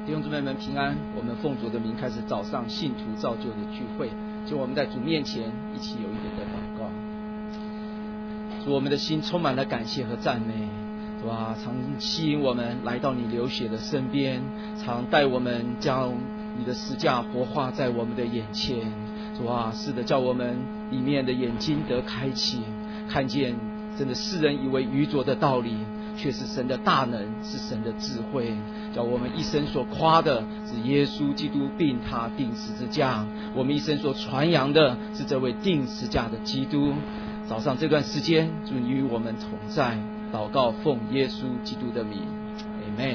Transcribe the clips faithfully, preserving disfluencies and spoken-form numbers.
弟兄姊妹们平安，我们奉主的名开始早上信徒造就的聚会，就我们在主面前一起有一点的祷告。主，我们的心充满了感谢和赞美，是吧？常吸引我们来到你流血的身边，常带我们将你的十架活化在我们的眼前。主啊，是的，叫我们里面的眼睛得开启，看见真的世人以为愚拙的道理，却是神的大能，是神的智慧。叫我们一生所夸的是耶稣基督并他钉十字架，我们一生所传扬的是这位钉十字架的基督。早上这段时间，主你与我们同在，祷告奉耶稣基督的名 Amen。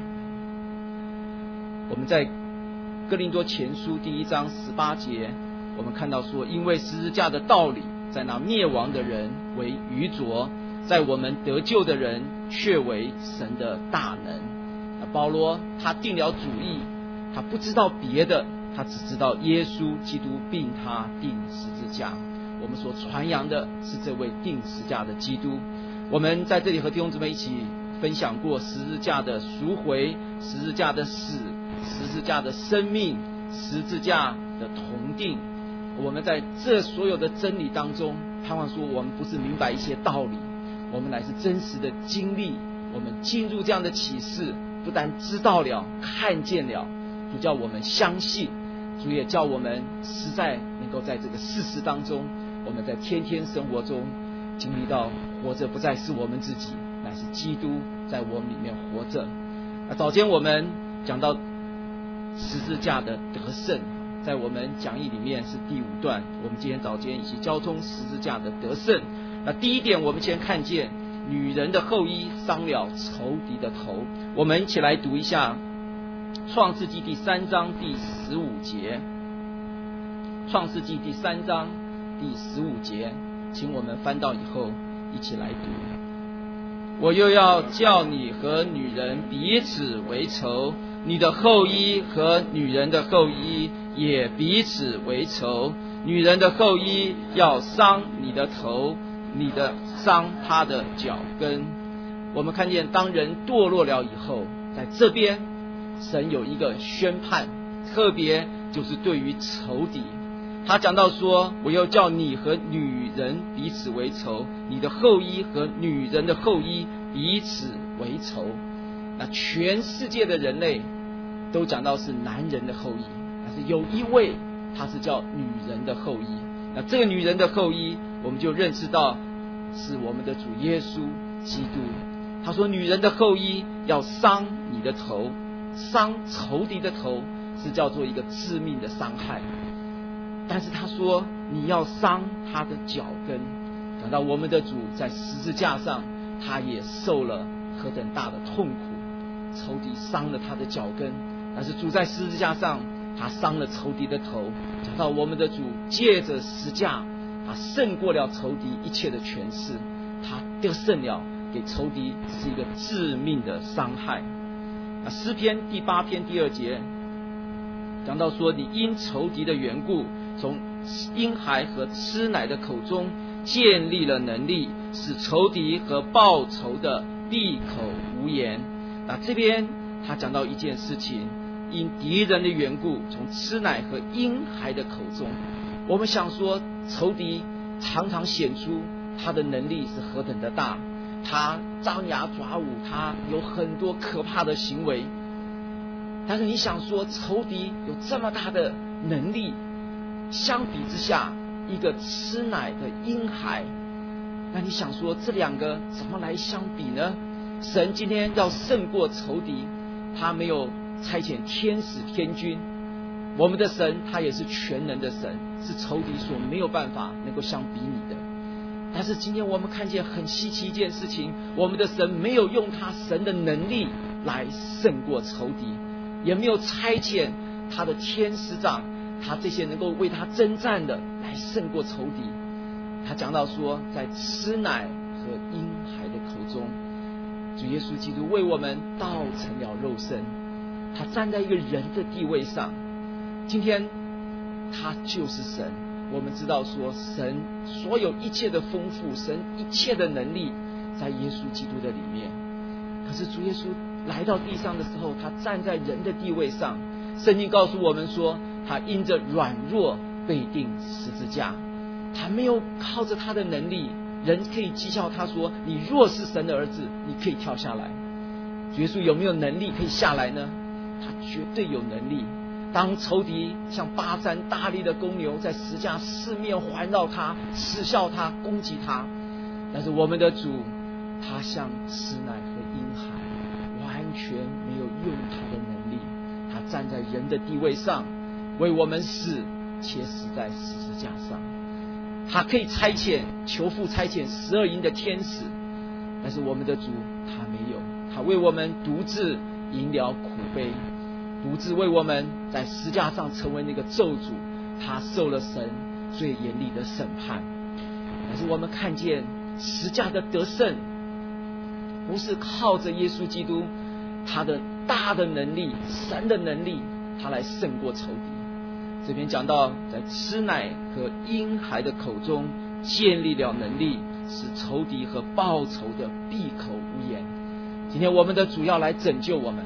我们在哥林多前书第一章十八节，我们看到说，因为十字架的道理在那灭亡的人为愚拙，在我们得救的人却为神的大能。那保罗他定了主意，他不知道别的，他只知道耶稣基督并他钉十字架。我们所传扬的是这位钉十字架的基督。我们在这里和弟兄姊妹一起分享过十字架的赎回，十字架的死，十字架的生命，十字架的同定。我们在这所有的真理当中，盼望说我们不是明白一些道理，我们乃是真实的经历。我们进入这样的启示，不但知道了看见了，主叫我们相信，主也叫我们实在能够在这个事实当中，我们在天天生活中经历到活着不再是我们自己，乃是基督在我们里面活着。那早间我们讲到十字架的得胜，在我们讲义里面是第五段，我们今天早间以及交通十字架的得胜。那第一点，我们先看见女人的后衣伤了仇敌的头。我们一起来读一下创世纪第三章第十五节。创世纪第三章第十五节，请我们翻到以后一起来读。我又要叫你和女人彼此为仇，你的后衣和女人的后衣也彼此为仇。女人的后衣要伤你的头，你的伤他的脚跟。我们看见当人堕落了以后，在这边神有一个宣判，特别就是对于仇敌。他讲到说，我又叫你和女人彼此为仇，你的后衣和女人的后衣彼此为仇。那全世界的人类都讲到是男人的后衣，但是有一位他是叫女人的后衣。那这个女人的后衣，我们就认识到是我们的主耶稣基督。他说女人的后衣要伤你的头，伤仇敌的头是叫做一个致命的伤害。但是他说你要伤他的脚跟，讲到我们的主在十字架上，他也受了何等大的痛苦，仇敌伤了他的脚跟，但是主在十字架上他伤了仇敌的头。讲到我们的主借着十架，他胜过了仇敌一切的权势，他得胜了，给仇敌是一个致命的伤害。那诗篇第八篇第二节讲到说，你因仇敌的缘故，从婴孩和吃奶的口中建立了能力，使仇敌和报仇的闭口无言。那这边他讲到一件事情，因敌人的缘故，从吃奶和婴孩的口中。我们想说，仇敌常常显出他的能力是何等的大，他张牙爪舞，他有很多可怕的行为。但是你想说，仇敌有这么大的能力，相比之下一个吃奶的婴孩，那你想说这两个怎么来相比呢？神今天要胜过仇敌，他没有差遣天使天军。我们的神他也是全能的神，是仇敌所没有办法能够相比拟的。但是今天我们看见很稀奇一件事情，我们的神没有用他神的能力来胜过仇敌，也没有差遣他的天使长，他这些能够为他征战的来胜过仇敌。他讲到说，在吃奶和婴孩的口中，主耶稣基督为我们道成了肉身，他站在一个人的地位上。今天他就是神，我们知道说神所有一切的丰富，神一切的能力在耶稣基督的里面。可是主耶稣来到地上的时候，他站在人的地位上。圣经告诉我们说，他因着软弱被钉十字架，他没有靠着他的能力，人可以讥笑他说，你若是神的儿子，你可以跳下来。耶稣有没有能力可以下来呢？他绝对有能力。当仇敌像巴山大力的公牛在十字架四面环绕他，耻笑他，攻击他，但是我们的主，他像吃奶和婴孩，完全没有用他的能力。他站在人的地位上，为我们死，且死在十字架上。他可以差遣求父差遣十二营的天使，但是我们的主他没有，他为我们独自饮了苦杯，独自为我们在十字架上成为那个咒诅，他受了神最严厉的审判。但是我们看见十字架的得胜，不是靠着耶稣基督他的大的能力，神的能力，他来胜过仇敌。这边讲到，在吃奶和婴孩的口中建立了能力，使仇敌和报仇的闭口无言。今天我们的主要来拯救我们，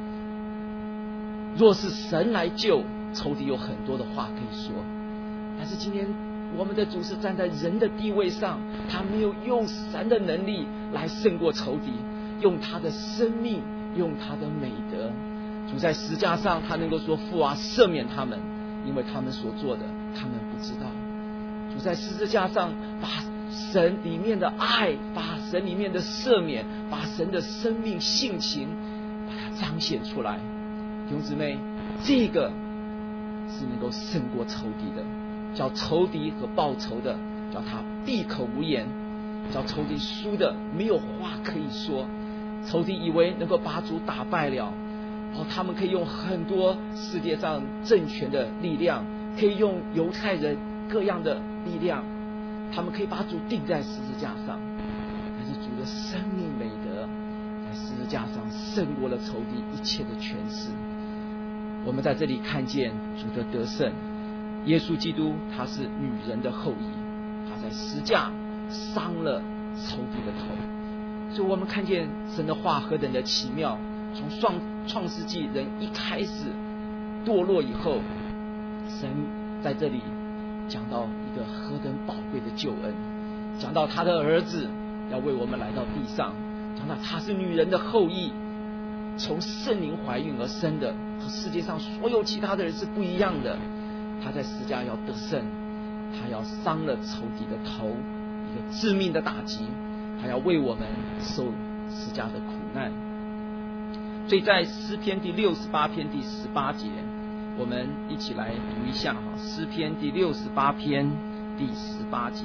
若是神来救，仇敌有很多的话可以说，但是今天我们的主是站在人的地位上，他没有用神的能力来胜过仇敌，用他的生命，用他的美德。主在十字架上，他能够说，父啊，赦免他们，因为他们所做的他们不知道。主在十字架上把神里面的爱，把神里面的赦免，把神的生命性情把它彰显出来。弟兄姊妹，这个是能够胜过仇敌的，叫仇敌和报仇的叫他闭口无言，叫仇敌输的没有话可以说。仇敌以为能够把主打败了，哦，他们可以用很多世界上政权的力量，可以用犹太人各样的力量，他们可以把主钉在十字架上。但是主的生命美德在十字架上胜过了仇敌一切的权势。我们在这里看见主的得胜。耶稣基督他是女人的后裔，他在十字架伤了仇敌的头。所以我们看见神的话何等的奇妙。从创创世纪人一开始堕落以后，神在这里讲到一个何等宝贵的救恩，讲到他的儿子要为我们来到地上，讲到他是女人的后裔，从圣灵怀孕而生的，和世界上所有其他的人是不一样的。他在十字架要得胜，他要伤了仇敌的头，一个致命的打击，他要为我们受十字架的苦难。所以在诗篇第六十八篇第十八节，我们一起来读一下哈。诗篇第六十八篇第十八节，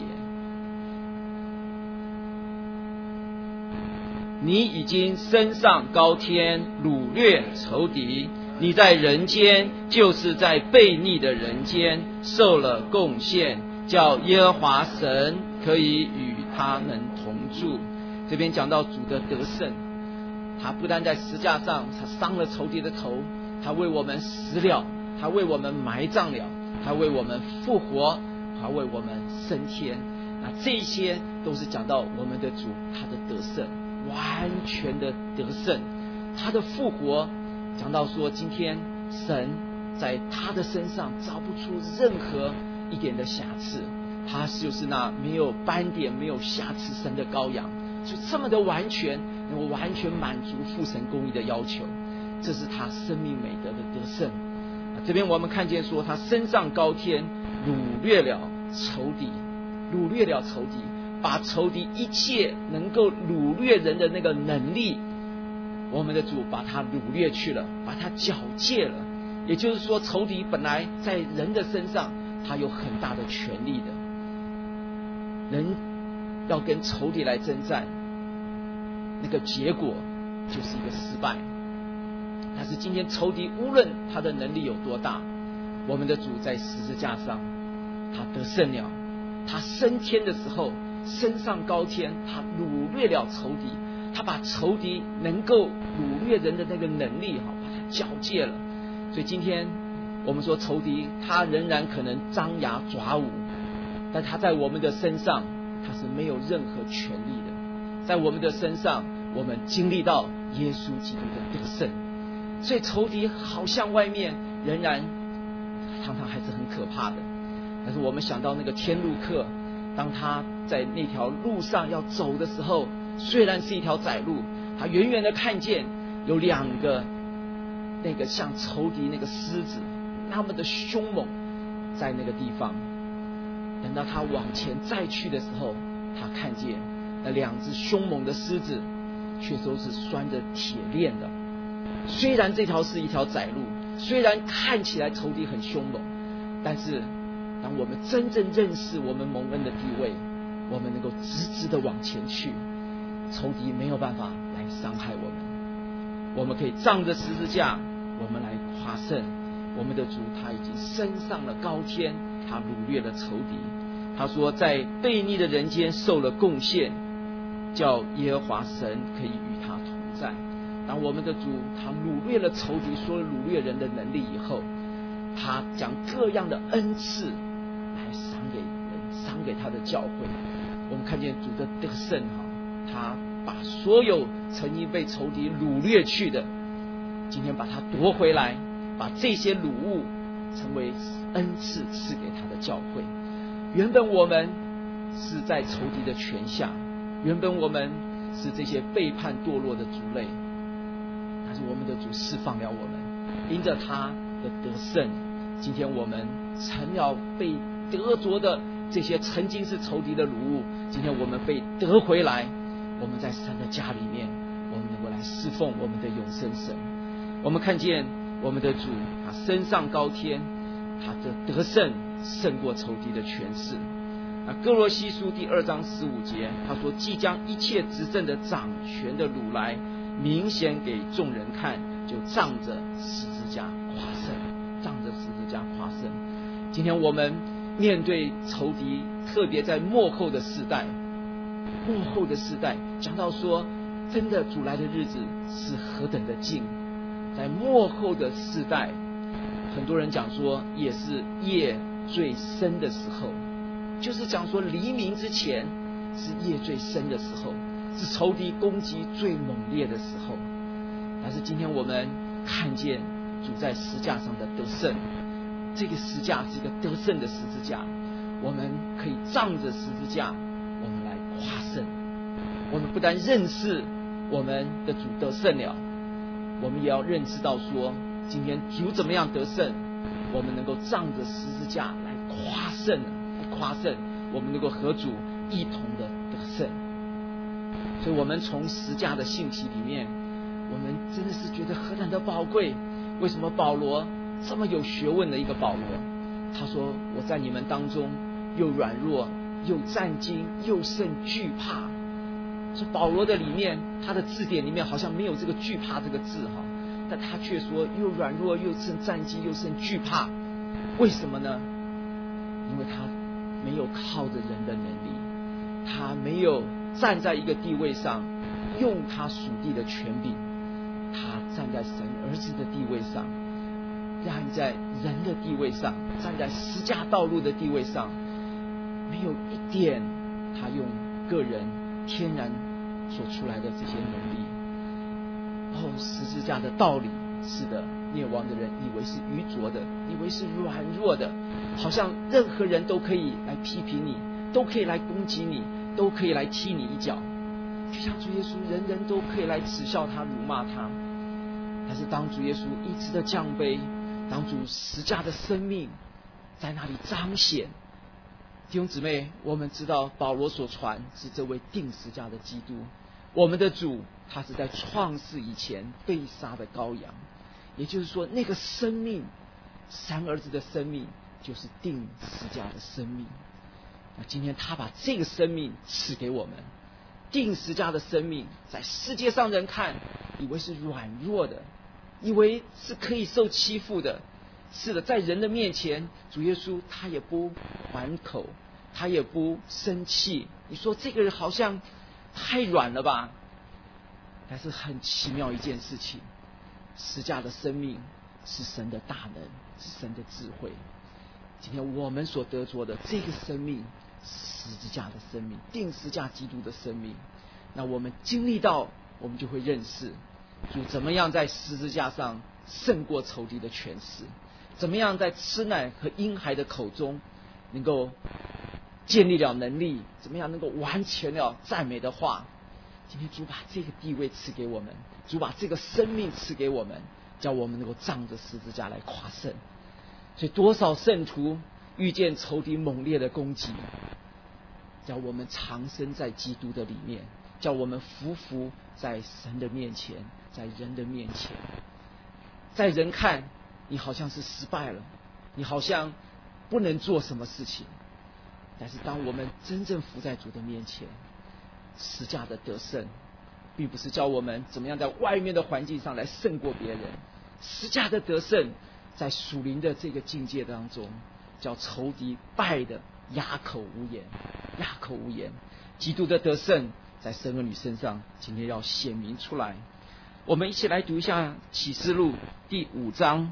你已经升上高天，掳掠仇敌，你在人间，就是在悖逆的人间受了贡献，叫耶和华神可以与他们同住。这边讲到主的得胜，他不但在十字架上他伤了仇敌的头，他为我们死了，他为我们埋葬了，他为我们复活，他为我们升天。那这些都是讲到我们的主他的得胜，完全的得胜。他的复活讲到说，今天神在他的身上找不出任何一点的瑕疵，他就是那没有斑点没有瑕疵神的羔羊，就这么的完全，能够完全满足父神公义的要求。这是他生命美德的得胜。这边我们看见说，他升上高天，掳掠了仇敌，掳掠了仇敌，把仇敌一切能够掳掠人的那个能力，我们的主把他掳掠去了，把他缴戒了。也就是说，仇敌本来在人的身上他有很大的权力的，人要跟仇敌来征战，那个结果就是一个失败。但是今天仇敌无论他的能力有多大，我们的主在十字架上他得胜了，他升天的时候升上高天，他掳掠了仇敌，他把仇敌能够掳掠人的那个能力把他缴戒了。所以今天我们说仇敌他仍然可能张牙爪舞，但他在我们的身上他是没有任何权利的。在我们的身上我们经历到耶稣基督的得胜。所以仇敌好像外面仍然常常还是很可怕的，但是我们想到那个天路客，当他在那条路上要走的时候，虽然是一条窄路，他远远的看见有两个那个像仇敌那个狮子那么的凶猛在那个地方。等到他往前再去的时候，他看见那两只凶猛的狮子却都是拴着铁链的。虽然这条是一条窄路，虽然看起来仇敌很凶猛，但是当我们真正认识我们蒙恩的地位，我们能够直直的往前去，仇敌没有办法来伤害我们。我们可以仗着十字架，我们来夸胜我们的主，他已经升上了高天，他掳掠了仇敌。他说在悖逆的人间受了贡献，叫耶和华神可以与他同在。当我们的主他掳掠了仇敌，说了掳掠人的能力以后，他将各样的恩赐来赏给人，赏给他的教会。我们看见主的得胜，他把所有曾经被仇敌掳掠去的，今天把他夺回来，把这些掳物成为恩赐赐给他的教会。原本我们是在仇敌的权下，原本我们是这些背叛堕落的族类，但是我们的主释放了我们，因着他的得胜，今天我们成了被得着的这些曾经是仇敌的掳物，今天我们被得回来，我们在神的家里面，我们能够来侍奉我们的永生神。我们看见我们的主他升上高天，他的得胜胜过仇敌的权势。那哥罗西书第二章十五节，他说即将一切执政的掌权的掳来，明显给众人看，就仗着十字架夸胜，仗着十字架夸胜。今天我们面对仇敌，特别在末后的世代，末后的世代讲到说，真的主来的日子是何等的近。在末后的世代，很多人讲说也是夜最深的时候，就是讲说黎明之前是夜最深的时候，是仇敌攻击最猛烈的时候。但是今天我们看见主在十字架上的得胜，这个十字架是一个得胜的十字架，我们可以仗着十字架我们来夸胜。我们不但认识我们的主得胜了，我们也要认知到说，今天主怎么样得胜，我们能够仗着十字架来夸胜，来夸胜，我们能够和主一同的得胜。所以我们从十字架的信息里面，我们真的是觉得何等的宝贵。为什么保罗这么有学问的一个保罗，他说我在你们当中又软弱又战惊又甚惧怕。所以保罗的里面，他的字典里面好像没有这个惧怕这个字哈，但他却说又软弱又甚战惊又甚惧怕。为什么呢？因为他没有靠着人的能力，他没有站在一个地位上用他属地的权柄，他站在神儿子的地位上，站在人的地位上，站在十架道路的地位上，没有一点他用个人天然所出来的这些能力。哦，十字架的道理，是的，灭亡的人以为是愚拙的，以为是软弱的，好像任何人都可以来批评你，都可以来攻击你，都可以来踢你一脚，就像主耶稣人人都可以来耻笑他辱骂他。但是当主耶稣一直的降卑，当主十架的生命在那里彰显，弟兄姊妹，我们知道保罗所传是这位钉十架的基督，我们的主他是在创世以前被杀的羔羊，也就是说那个生命，神儿子的生命就是钉十架的生命。那今天他把这个生命赐给我们，钉十架的生命在世界上人看以为是软弱的，以为是可以受欺负的。是的，在人的面前，主耶稣他也不还口，他也不生气。你说这个人好像太软了吧？但是很奇妙一件事情，十架的生命是神的大能，是神的智慧。今天我们所得着的这个生命，十字架的生命，钉十架基督的生命。那我们经历到，我们就会认识， 主怎么样在十字架上胜过仇敌的权势，怎么样在吃奶和婴孩的口中能够建立了能力，怎么样能够完全了赞美的话。今天主把这个地位赐给我们，主把这个生命赐给我们，叫我们能够仗着十字架来夸胜。所以多少圣徒遇见仇敌猛烈的攻击，叫我们长生在基督的里面，叫我们匍匐在神的面前，在人的面前。在人看你好像是失败了，你好像不能做什么事情，但是当我们真正伏在主的面前，十架的得胜并不是教我们怎么样在外面的环境上来胜过别人，十架的得胜在属灵的这个境界当中，叫仇敌败的哑口无言，哑口无言。基督的得胜在神儿女身上今天要显明出来。我们一起来读一下启示录第五章，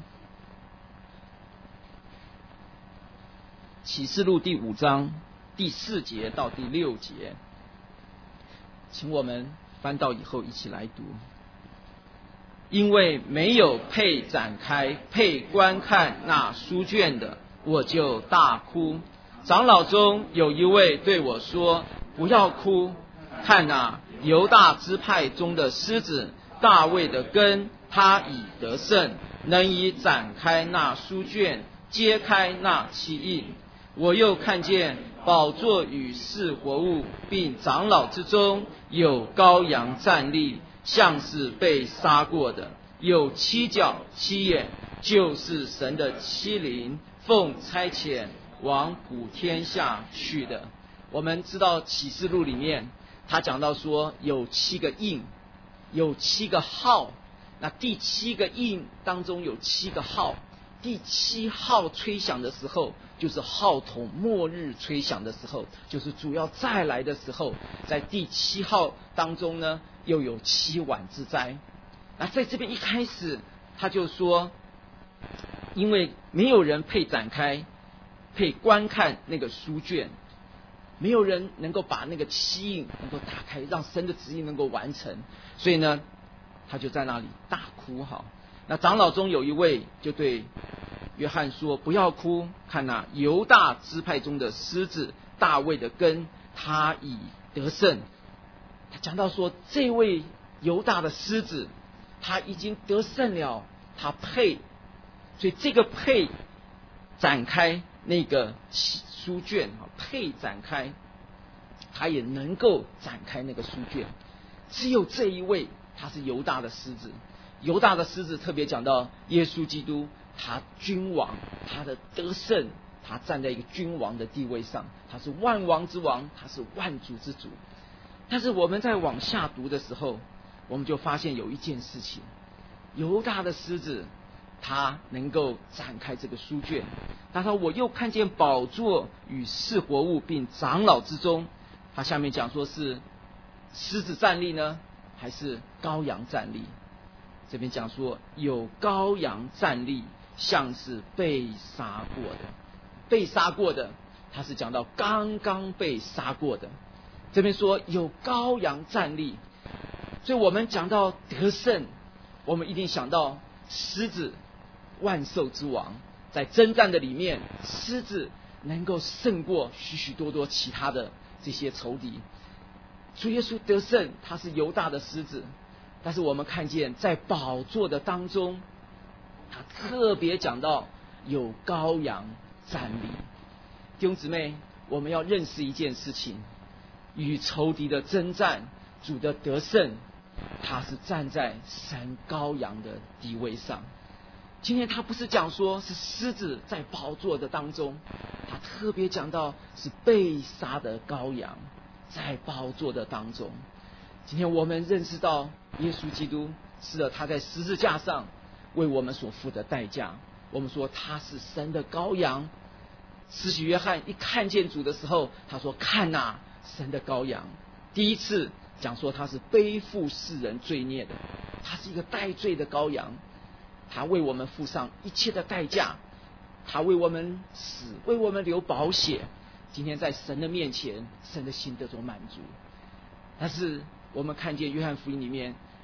启示录第五章第四节到第六节，请我们翻到以后一起来读。因为没有配展开配观看那书卷的，我就大哭。长老中有一位对我说，不要哭，看哪，犹大支派中的狮子大卫的根，他已得胜，能以展开那书卷，揭开那七印。我又看见宝座与四活物并长老之中有羔羊站立，像是被杀过的，有七角七眼，就是神的七灵，奉差遣往普天下去的。我们知道启示录里面他讲到说有七个印，有七个号，那第七个印当中有七个号，第七号吹响的时候，就是号筒末日吹响的时候，就是主要再来的时候。在第七号当中呢，又有七晚之灾。那在这边一开始他就说，因为没有人配展开配观看那个书卷，没有人能够把那个七印能够打开，让神的旨意能够完成，所以呢他就在那里大哭。好，那长老中有一位就对约翰说，不要哭，看那犹大支派中的狮子大卫的根，他已得胜。他讲到说，这位犹大的狮子他已经得胜了，他配，所以这个配展开那个书卷，配展开，他也能够展开那个书卷。只有这一位他是犹大的狮子。犹大的狮子特别讲到耶稣基督，他君王，他的得胜，他站在一个君王的地位上，他是万王之王，他是万主之主。但是我们在往下读的时候，我们就发现有一件事情，犹大的狮子他能够展开这个书卷。他说，我又看见宝座与四活物并长老之中，他下面讲说是狮子站立呢，还是羔羊站立？这边讲说有羔羊站立，像是被杀过的。被杀过的，他是讲到刚刚被杀过的。这边说有羔羊站立，所以我们讲到得胜，我们一定想到狮子，万兽之王。在征战的里面，狮子能够胜过许许多多其他的这些仇敌。主耶稣得胜，他是犹大的狮子。但是我们看见在宝座的当中，他特别讲到有羔羊站立。弟兄姊妹，我们要认识一件事情，与仇敌的征战，主的得胜，他是站在神羔羊的地位上。今天他不是讲说是狮子在宝座的当中，他特别讲到是被杀的羔羊在宝座的当中。今天我们认识到耶稣基督是了他在十字架上为我们所付的代价，我们说他是神的羔羊。施洗约翰一看见主的时候，他说，看哪，神的羔羊。第一次讲说他是背负世人罪孽的，他是一个代罪的羔羊，他为我们付上一切的代价，他为我们死，为我们流宝血。今天在神的面前，神的心得着满足。但是我们看见约翰福音里面，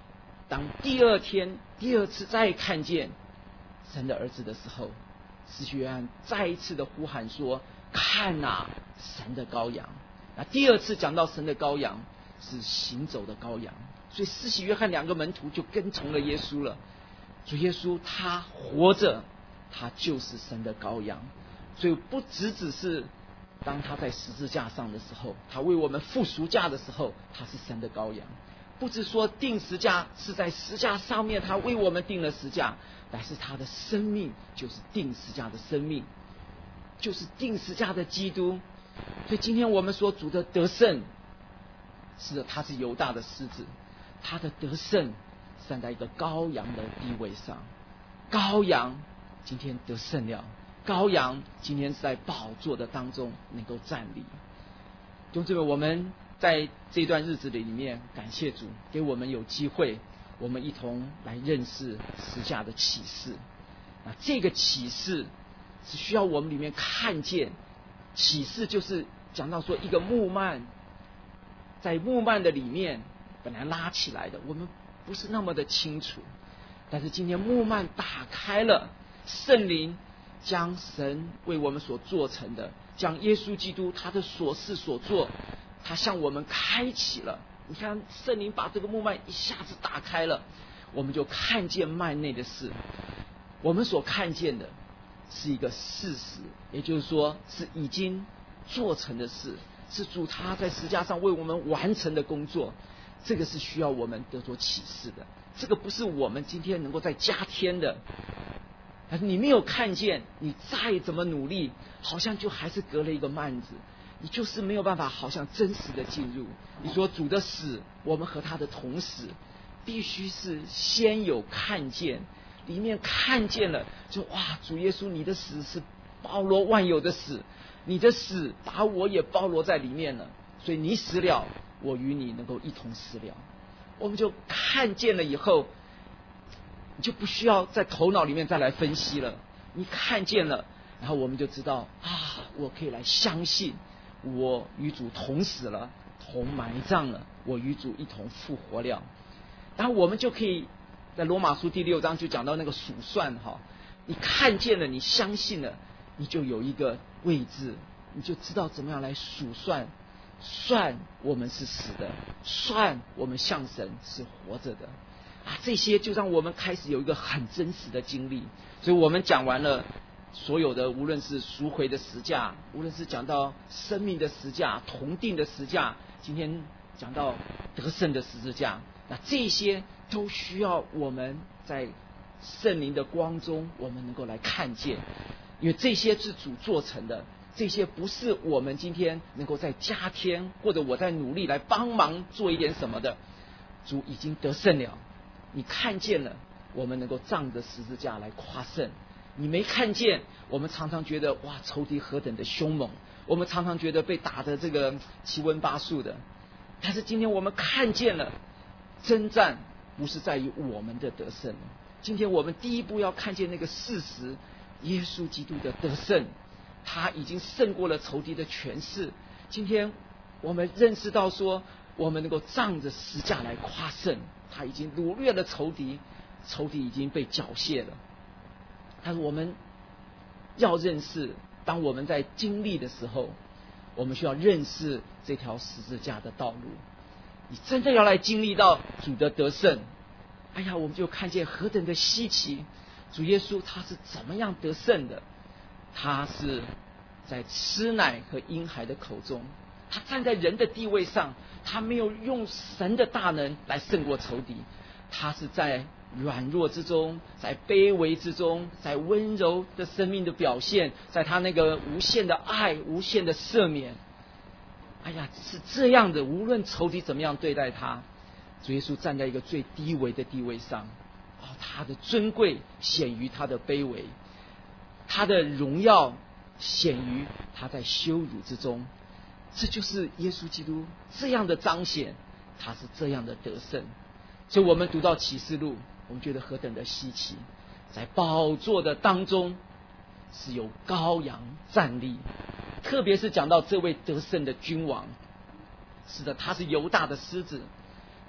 当第二天第二次再看见神的儿子的时候，施洗约翰再一次的呼喊说：看啊，神的羔羊。那第二次讲到神的羔羊是行走的羔羊，所以施洗约翰两个门徒就跟从了耶稣了。主耶稣他活着，他就是神的羔羊。所以不只只是当他在十字架上的时候，他为我们付赎价的时候，他是神的羔羊。不只说定十架是在十架上面，他为我们定了十架，但是他的生命就是定十架的生命，就是定十架的基督。所以今天我们说主的得胜，是的，他是犹大的狮子，他的得胜站在一个羔羊的地位上。羔羊今天得胜了，羔羊今天是在宝座的当中能够站立。弟兄姊妹，我们在这段日子里面，感谢主给我们有机会，我们一同来认识十架的启示。那这个启示是需要我们里面看见，启示就是讲到说一个幕幔，在幕幔的里面本来拉起来的，我们不是那么的清楚，但是今天幕幔打开了，圣灵将神为我们所做成的，将耶稣基督他的所事所做，他向我们开启了。你看圣灵把这个幕幔一下子打开了，我们就看见幔内的事。我们所看见的是一个事实，也就是说是已经做成的事，是主他在十架上为我们完成的工作。这个是需要我们得着启示的，这个不是我们今天能够再加添的。但是你没有看见，你再怎么努力，好像就还是隔了一个幔子，你就是没有办法好像真实的进入。你说主的死，我们和他的同死，必须是先有看见，里面看见了，就哇，主耶稣你的死是包罗万有的死，你的死把我也包罗在里面了，所以你死了，我与你能够一同死了。我们就看见了以后，你就不需要在头脑里面再来分析了，你看见了，然后我们就知道啊，我可以来相信，我与主同死了，同埋葬了，我与主一同复活了。然后我们就可以在罗马书第六章就讲到那个数算哈，你看见了，你相信了，你就有一个位置，你就知道怎么样来数算，算我们是死的，算我们向神是活着的啊！这些就让我们开始有一个很真实的经历。所以我们讲完了所有的，无论是赎回的十架，无论是讲到生命的十架、同定的十架，今天讲到得胜的十字架，那这些都需要我们在圣灵的光中，我们能够来看见，因为这些是主做成的，这些不是我们今天能够再加添，或者我在努力来帮忙做一点什么的。主已经得胜了，你看见了，我们能够仗着十字架来夸胜。你没看见，我们常常觉得哇，仇敌何等的凶猛，我们常常觉得被打得这个七荤八素的。但是今天我们看见了，征战不是在于我们的得胜，今天我们第一步要看见那个事实，耶稣基督的得胜，他已经胜过了仇敌的权势。今天我们认识到说，我们能够仗着十字架来夸胜，他已经掳掠了仇敌，仇敌已经被缴械了。但是我们要认识，当我们在经历的时候，我们需要认识这条十字架的道路。你真的要来经历到主的得胜，哎呀，我们就看见何等的稀奇，主耶稣他是怎么样得胜的。他是在吃奶和婴孩的口中，他站在人的地位上，他没有用神的大能来胜过仇敌，他是在软弱之中，在卑微之中，在温柔的生命的表现，在他那个无限的爱、无限的赦免。哎呀，是这样的，无论仇敌怎么样对待他，主耶稣站在一个最低微的地位上，哦，他的尊贵显于他的卑微，他的荣耀显于他在羞辱之中。这就是耶稣基督这样的彰显，他是这样的得胜。所以我们读到启示录，我们觉得何等的稀奇，在宝座的当中是有羔羊站立，特别是讲到这位得胜的君王，是的，他是犹大的狮子，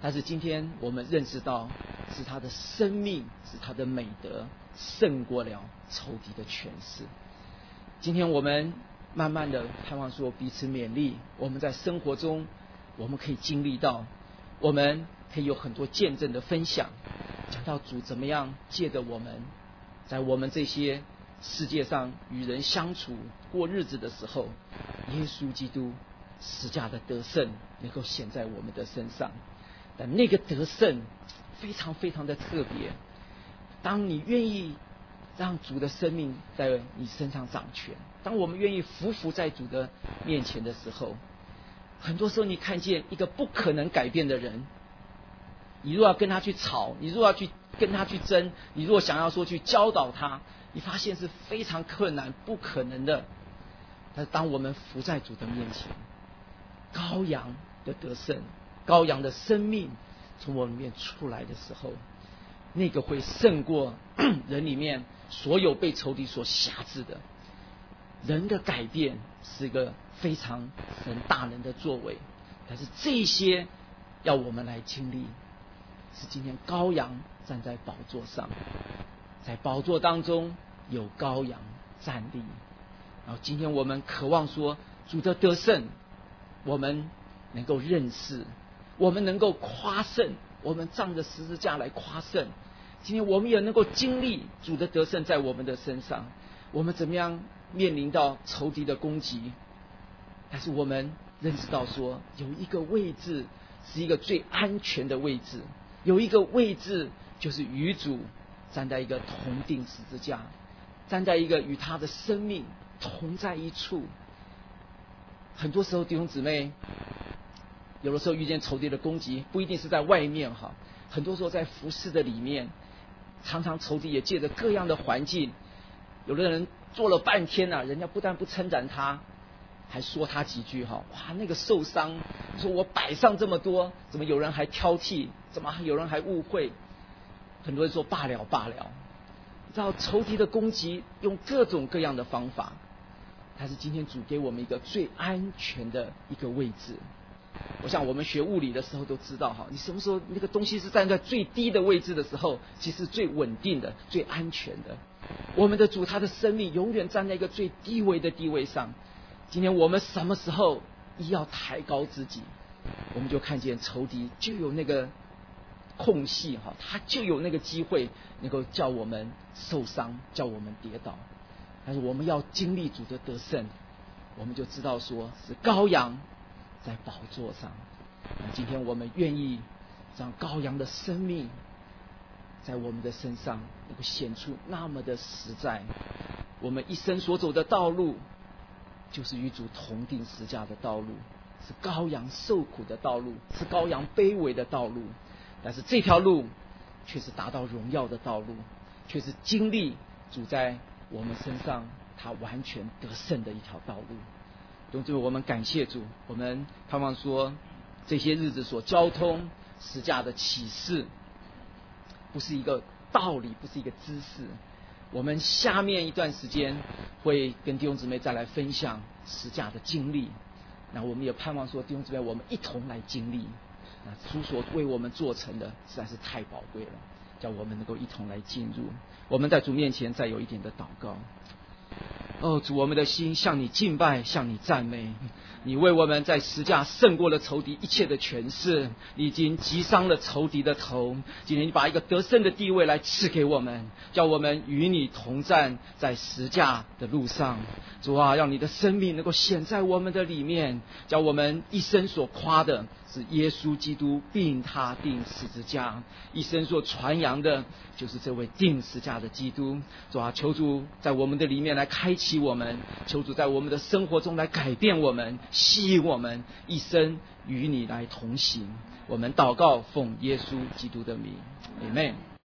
但是今天我们认识到，是他的生命，是他的美德胜过了仇敌的权势。今天我们慢慢的盼望说彼此勉励，我们在生活中我们可以经历到，我们可以有很多见证的分享，讲到主怎么样借着我们，在我们这些世界上与人相处过日子的时候，耶稣基督十架的得胜能够显在我们的身上。但那个得胜非常非常的特别，当你愿意让主的生命在你身上掌权，当我们愿意匍匐在主的面前的时候，很多时候你看见一个不可能改变的人，你若要跟他去吵，你若要去跟他去争，你若想要说去教导他，你发现是非常困难不可能的。但是当我们伏在主的面前，羔羊的得胜，羔羊的生命从我里面出来的时候，那个会胜过人里面所有被仇敌所辖制的。人的改变是一个非常神大能的作为，但是这些要我们来经历，是今天羔羊站在宝座上，在宝座当中有羔羊站立。然后今天我们渴望说主的得胜，我们能够认识，我们能够夸胜，我们仗着十字架来夸胜。今天我们也能够经历主的得胜在我们的身上，我们怎么样面临到仇敌的攻击，但是我们认识到说有一个位置是一个最安全的位置，有一个位置就是与主站在一个同定十字架，站在一个与他的生命同在一处。很多时候弟兄姊妹，有的时候遇见仇敌的攻击，不一定是在外面哈，很多时候在服事的里面，常常仇敌也借着各样的环境，有的人做了半天啊，人家不但不称赞他，还说他几句哈，哇，那个受伤，说我摆上这么多，怎么有人还挑剔，怎么有人还误会？很多人说罢了罢了。你知道仇敌的攻击用各种各样的方法，但是今天主给我们一个最安全的一个位置。我想我们学物理的时候都知道哈，你什么时候那个东西是站在最低的位置的时候，其实最稳定的、最安全的。我们的主他的生命永远站在一个最低微的地位上。今天我们什么时候一要抬高自己，我们就看见仇敌就有那个空隙哈，他就有那个机会能够叫我们受伤，叫我们跌倒。但是我们要经历主的得胜，我们就知道说是羔羊在宝座上。今天我们愿意让羔羊的生命在我们的身上能够显出那么的实在。我们一生所走的道路，就是与主同定十架的道路，是羔羊受苦的道路，是羔羊卑微的道路。但是这条路却是达到荣耀的道路，却是经历主在我们身上他完全得胜的一条道路。用这个我们感谢主，我们盼望说这些日子所交通十架的启示，不是一个道理，不是一个知识。我们下面一段时间会跟弟兄姊妹再来分享十架的经历，那我们也盼望说弟兄姊妹我们一同来经历，那主所为我们做成的实在是太宝贵了，叫我们能够一同来进入。我们在主面前再有一点的祷告。哦，主，我们的心向你敬拜，向你赞美。你为我们在十架胜过了仇敌一切的权势，你已经击伤了仇敌的头。今天你把一个得胜的地位来赐给我们，叫我们与你同站在十架的路上。主啊，让你的生命能够显在我们的里面，叫我们一生所夸的是耶稣基督并他钉十字架，一生所传扬的就是这位钉十字架的基督。主啊，求主在我们的里面来开启我们，求主在我们的生活中来改变我们，吸引我们一生与你来同行。我们祷告奉耶稣基督的名，阿们。